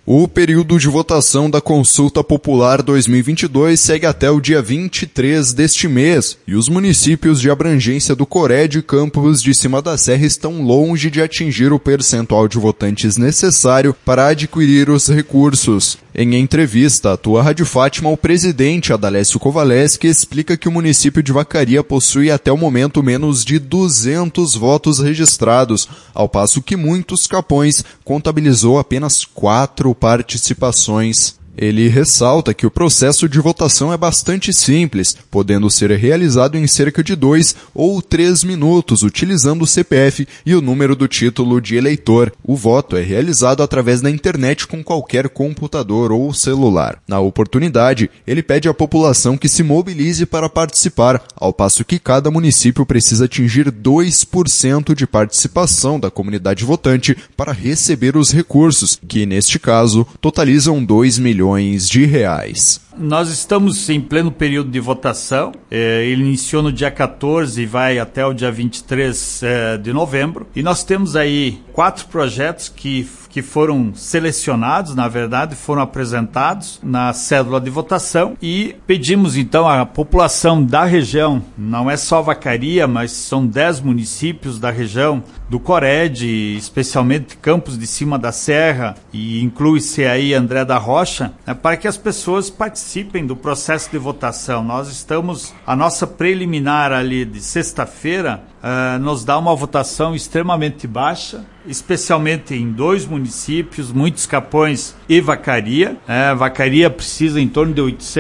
O período de votação da Consulta Popular 2022 segue até o dia 23 deste mês, e os municípios de abrangência do Cored e Campos de Cima da Serra estão longe de atingir o percentual de votantes necessário para adquirir os recursos. Em entrevista à Tua Rádio Fátima, o presidente Adalécio Kovaleski explica que o município de Vacaria possui até o momento menos de 200 votos registrados, ao passo que muitos Capões contabilizou apenas 4 participações. Ele ressalta que o processo de votação é bastante simples, podendo ser realizado em cerca de 2 ou 3 minutos, utilizando o CPF e o número do título de eleitor. O voto é realizado através da internet com qualquer computador ou celular. Na oportunidade, ele pede à população que se mobilize para participar, ao passo que cada município precisa atingir 2% de participação da comunidade votante para receber os recursos, que neste caso totalizam 2 milhões de reais. Nós estamos em pleno período de votação, ele iniciou no dia 14 e vai até o dia 23 de novembro, e nós temos aí 4 projetos que foram selecionados, na verdade, foram apresentados na cédula de votação, e pedimos então à população da região, não é só Vacaria, mas são 10 municípios da região do Cored, especialmente Campos de Cima da Serra, e inclui-se aí André da Rocha, para que as pessoas participem do processo de votação. Nós estamos, a nossa preliminar ali de sexta-feira, nos dá uma votação extremamente baixa, especialmente em 2 municípios, Muitos Capões e Vacaria. Vacaria precisa em torno de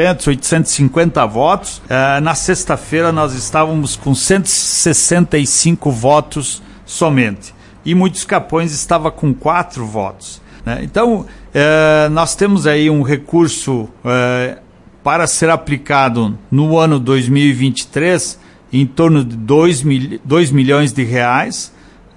850 votos. Na sexta-feira nós estávamos com 165 votos somente, e Muitos Capões estava com 4 votos. Então, nós temos aí um recurso para ser aplicado no ano 2023 em torno de 2 milhões de reais,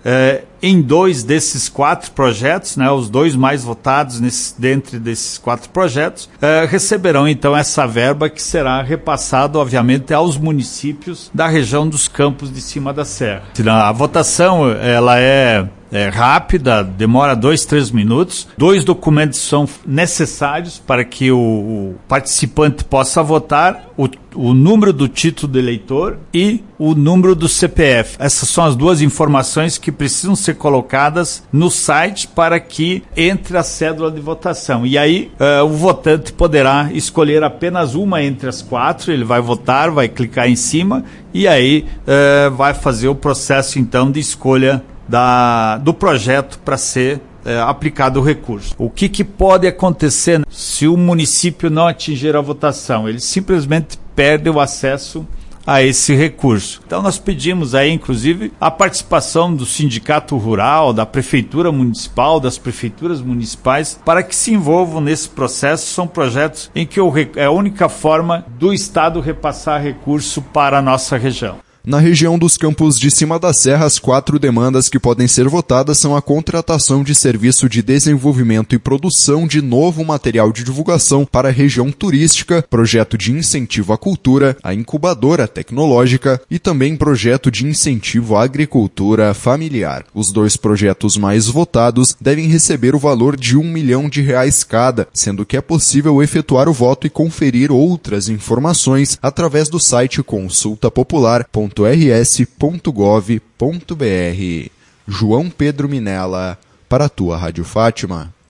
em 2 desses 4 projetos, os 2 mais votados dentre desses 4 projetos, receberão então essa verba que será repassada, obviamente, aos municípios da região dos Campos de Cima da Serra. A votação ela é rápida, demora 2, 3 minutos. 2 documentos são necessários para que o participante possa votar: o número do título de eleitor e o número do CPF. Essas são as 2 informações que precisam ser colocadas no site para que entre a cédula de votação. E aí o votante poderá escolher apenas uma entre as 4, ele vai votar, vai clicar em cima e aí vai fazer o processo então de escolha do projeto para ser aplicado o recurso. O que pode acontecer se o município não atingir a votação? Ele simplesmente perde o acesso a esse recurso. Então nós pedimos aí, inclusive, a participação do Sindicato Rural, da Prefeitura Municipal, das Prefeituras Municipais, para que se envolvam nesse processo. São projetos em que é a única forma do Estado repassar recurso para a nossa região. Na região dos Campos de Cima da Serra, as 4 demandas que podem ser votadas são a contratação de serviço de desenvolvimento e produção de novo material de divulgação para a região turística, projeto de incentivo à cultura, a incubadora tecnológica e também projeto de incentivo à agricultura familiar. Os 2 projetos mais votados devem receber o valor de R$1 milhão cada, sendo que é possível efetuar o voto e conferir outras informações através do site consultapopular.rs.gov.br. João Pedro Minella, para a Tua Rádio Fátima.